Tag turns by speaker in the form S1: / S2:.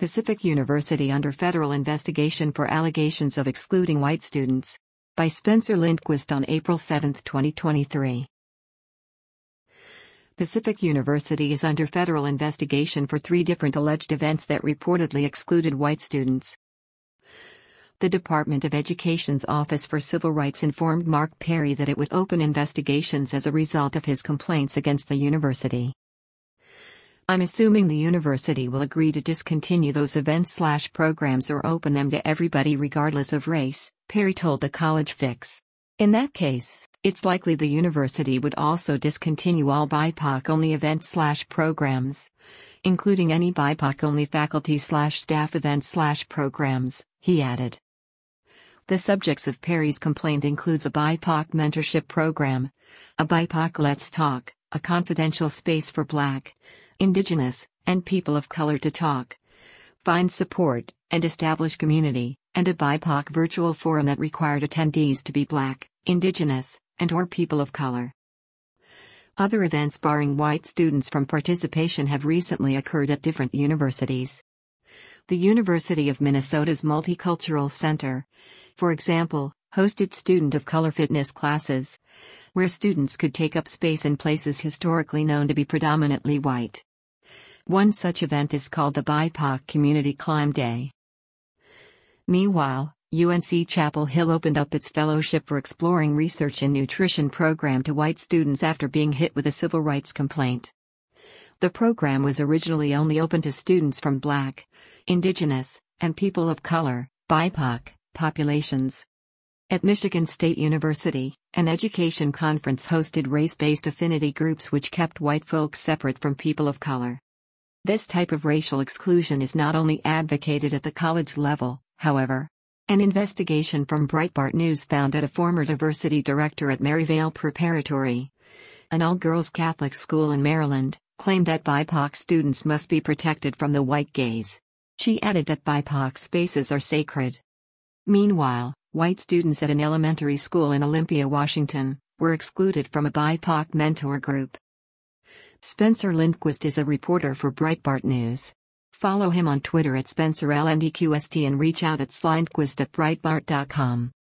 S1: Pacific University under federal investigation for allegations of excluding white students. By Spencer Lindquist on April 7, 2023. Pacific University is under federal investigation for 3 different alleged events that reportedly excluded white students. The Department of Education's Office for Civil Rights informed Mark Perry that it would open investigations as a result of his complaints against the university. "I'm assuming the university will agree to discontinue those events/programs or open them to everybody regardless of race," Perry told the College Fix. "In that case, it's likely the university would also discontinue all BIPOC-only events/programs, including any BIPOC-only faculty/staff events/programs," he added. The subjects of Perry's complaint includes a BIPOC mentorship program, a BIPOC Let's Talk, a confidential space for Black, Indigenous, and people of color to talk, find support, and establish community, and a BIPOC virtual forum that required attendees to be Black, Indigenous, and/or people of color. Other events barring white students from participation have recently occurred at different universities. The University of Minnesota's Multicultural Center, for example, hosted student of color fitness classes, where students could take up space in places historically known to be predominantly white. One such event is called the BIPOC Community Climb Day. Meanwhile, UNC Chapel Hill opened up its Fellowship for Exploring Research in Nutrition program to white students after being hit with a civil rights complaint. The program was originally only open to students from Black, Indigenous, and people of color, BIPOC, populations. At Michigan State University, an education conference hosted race-based affinity groups which kept white folks separate from people of color. This type of racial exclusion is not only advocated at the college level, however. An investigation from Breitbart News found that a former diversity director at Maryvale Preparatory, an all-girls Catholic school in Maryland, claimed that BIPOC students must be protected from the white gaze. She added that BIPOC spaces are sacred. Meanwhile, white students at an elementary school in Olympia, Washington, were excluded from a BIPOC mentor group. Spencer Lindquist is a reporter for Breitbart News. Follow him on Twitter at SpencerLNDQST and reach out at slindquist@breitbart.com.